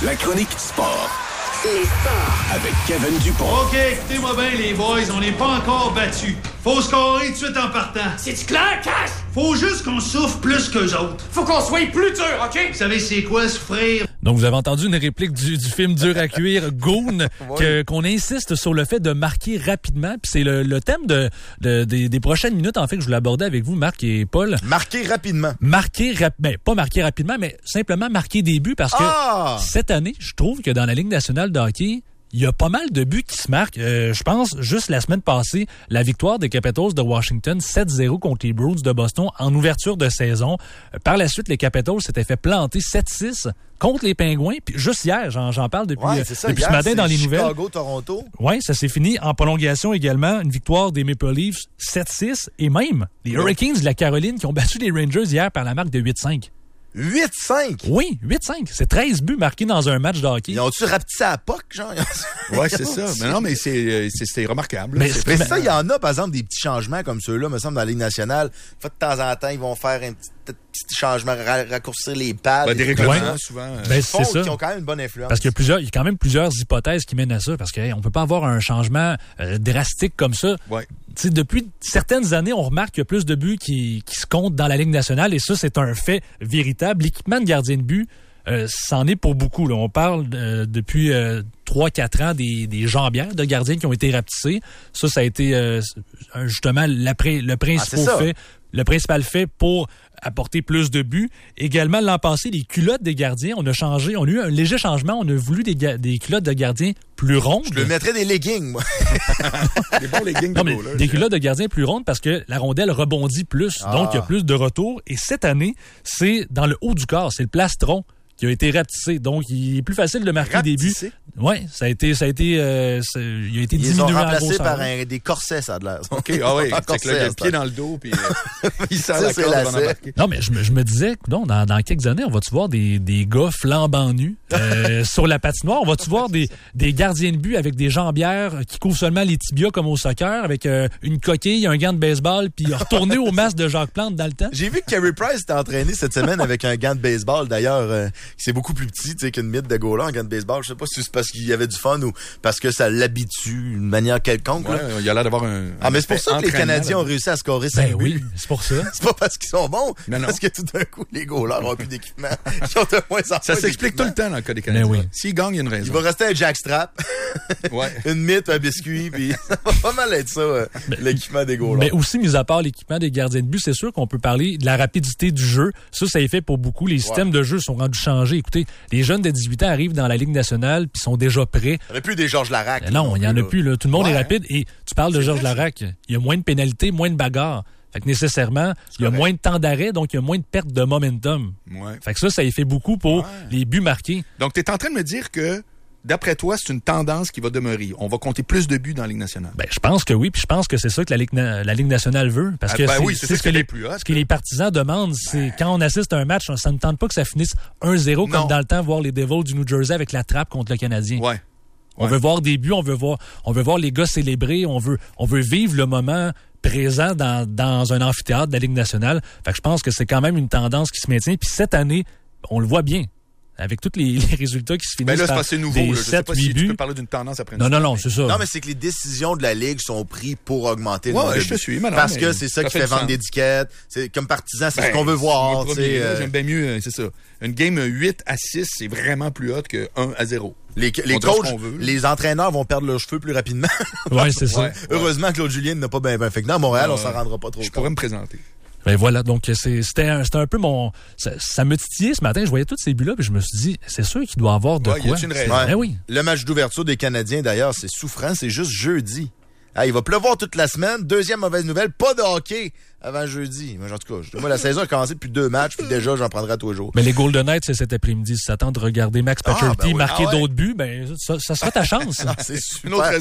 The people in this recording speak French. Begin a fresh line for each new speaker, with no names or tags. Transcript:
La chronique sport.
Les sports.
Avec Kevin Dupont.
OK, écoutez-moi bien, les boys, on n'est pas encore battus. Faut scorer tout de suite en partant.
C'est-tu clair, Cash?
Faut juste qu'on souffre plus qu'eux autres.
Faut qu'on soit plus dur, OK?
Vous savez c'est quoi, souffrir?
Donc, vous avez entendu une réplique du film Dur à cuire, Goon, qu'on insiste sur le fait de marquer rapidement. Puis c'est le thème des prochaines minutes, en fait, que je voulais aborder avec vous, Marc et Paul.
Marquer rapidement.
Pas marquer rapidement, mais simplement marquer des buts parce que cette année, je trouve que dans la Ligue nationale de hockey, il y a pas mal de buts qui se marquent. Je pense, juste la semaine passée, la victoire des Capitals de Washington 7-0 contre les Bruins de Boston en ouverture de saison. Par la suite, les Capitals s'étaient fait planter 7-6 contre les Pingouins. Puis juste hier, j'en parle depuis ce matin dans les nouvelles.
Chicago-Toronto.
Oui, ça s'est fini en prolongation également. Une victoire des Maple Leafs 7-6 et même les Hurricanes de la Caroline qui ont battu les Rangers hier par la marque de 8-5.
8-5?
Oui, 8-5. C'est 13 buts marqués dans un match de hockey.
Ils ont-tu rapetissé à la POC, genre?
Oui, c'est ça. Mais non, mais c'est remarquable.
Mais ça, il y en a, par exemple, des petits changements comme ceux-là, me semble, dans la Ligue nationale. De temps en temps, ils vont faire un petit changement, raccourcir les pads.
Des règlements, souvent.
C'est ça.
Qui ont quand même une bonne influence.
Parce qu'il y a quand même plusieurs hypothèses qui mènent à ça. Parce qu'on peut pas avoir un changement drastique comme ça.
Ouais.
T'sais, depuis certaines années, on remarque qu'il y a plus de buts qui se comptent dans la Ligue nationale et ça, c'est un fait véritable. L'équipement de gardien de but, c'en est pour beaucoup. Là. On parle depuis 3-4 ans des jambières de gardiens qui ont été rapetissées. Ça a été justement le principal fait pour apporter plus de buts. Également, l'an passé, les culottes des gardiens, on a eu un léger changement. On a voulu des culottes de gardiens plus rondes.
Je le mettrais des leggings, moi.
Des bons leggings.
Non, mais des culottes de gardiens plus rondes parce que la rondelle rebondit plus. Donc, il y a plus de retour. Et cette année, c'est dans le haut du corps. C'est le plastron qui a été rapetissé. Donc, il est plus facile de marquer des buts. Oui, il a été diminué.
Ils sont remplacés par des corsets, ça a de l'air.
OK, oui. C'est que là, le pied dans le dos, puis il sent la corde avant d'embarquer.
Non, mais je me disais, non, dans quelques années, on va-tu voir des gars flambant nus sur la patinoire? On va-tu voir des gardiens de but avec des jambières qui couvrent seulement les tibias comme au soccer, avec une coquille, un gant de baseball, puis retourner au masque de Jacques Plante dans le temps?
J'ai vu que Carey Price était entraîné cette semaine avec un gant de baseball, d'ailleurs, c'est beaucoup plus petit qu'une mythe de goaler, un gant de baseball. Je sais pas si c'est parce qu'il y avait du fun ou parce que ça l'habitue d'une manière quelconque.
Ouais, il a l'air d'avoir un
mais c'est pour ça que les Canadiens ont réussi à scorer 5 buts.
Oui, c'est pour ça.
C'est pas parce qu'ils sont bons,
non.
parce que tout d'un coup, les goalers n'ont plus d'équipement. Ils ont de moins en moins
ça s'explique tout le temps dans le cas des Canadiens.
Oui.
S'ils gagnent, il y a une raison.
Il va rester un jackstrap, une mythe, un biscuit, puis ça va pas mal être ça, l'équipement des goalers.
Mais aussi, mis à part l'équipement des gardiens de but, c'est sûr qu'on peut parler de la rapidité du jeu. Ça est fait pour beaucoup. Les systèmes de jeu sont rendus changés. Écoutez, les jeunes de 18 ans arrivent dans la Ligue nationale puis sont déjà prêts.
Il n'y en a plus des Georges Larac.
Non, il n'y en a plus. Là. Tout le monde est rapide. Et tu parles de Georges Larac. Il y a moins de pénalités, moins de bagarres. Fait que nécessairement, il y a moins de temps d'arrêt, donc il y a moins de perte de momentum.
Ouais.
Fait que ça y fait beaucoup pour les buts marqués.
Donc, tu es en train de me dire que, d'après toi, c'est une tendance qui va demeurer. On va compter plus de buts dans la Ligue nationale.
Ben, je pense que oui, puis je pense que c'est ça que la Ligue nationale veut. Parce que
c'est ce
que les partisans demandent. C'est quand on assiste à un match, ça ne tente pas que ça finisse 1-0 comme dans le temps, voir les Devils du New Jersey avec la trappe contre le Canadien.
Ouais.
On veut voir des buts, on veut voir les gars célébrer, on veut vivre le moment présent dans un amphithéâtre de la Ligue nationale. Fait que je pense que c'est quand même une tendance qui se maintient. Puis cette année, on le voit bien. Avec tous les résultats qui se finissent.
Mais là, c'est pas assez nouveau. Je sais pas si
buts.
tu peux parler d'une tendance après une
Non, c'est ça.
Non, mais c'est que les décisions de la Ligue sont prises pour augmenter le nombre de
je te suis, madame.
Parce que c'est ça qui fait vendre des étiquettes. C'est, comme partisan, c'est ce qu'on veut voir.
J'aime bien mieux, c'est ça. Une game 8-6, c'est vraiment plus hot que 1-0.
Les coachs, les entraîneurs vont perdre leurs cheveux plus rapidement.
Oui, c'est ça.
Heureusement que Claude Julien n'a pas bien fait que dans Montréal, on s'en rendra pas trop compte.
Je pourrais me présenter.
Ben voilà, donc c'était un peu ça me titillait ce matin, je voyais tous ces buts-là, puis je me suis dit, c'est sûr qu'il doit avoir de quoi.
Y a une raison.
Ben oui.
Le match d'ouverture des Canadiens, d'ailleurs, c'est souffrant, c'est juste jeudi. Il va pleuvoir toute la semaine. Deuxième mauvaise nouvelle, pas de hockey avant jeudi. Mais en tout cas, moi, la saison a commencé depuis 2 matchs, puis déjà, j'en prendrai à tous les jours.
Mais les Golden Knights, c'est cet après-midi. Si tu attends de regarder Max Pacioretty marquer d'autres buts, ben ça sera ta chance.
C'est super.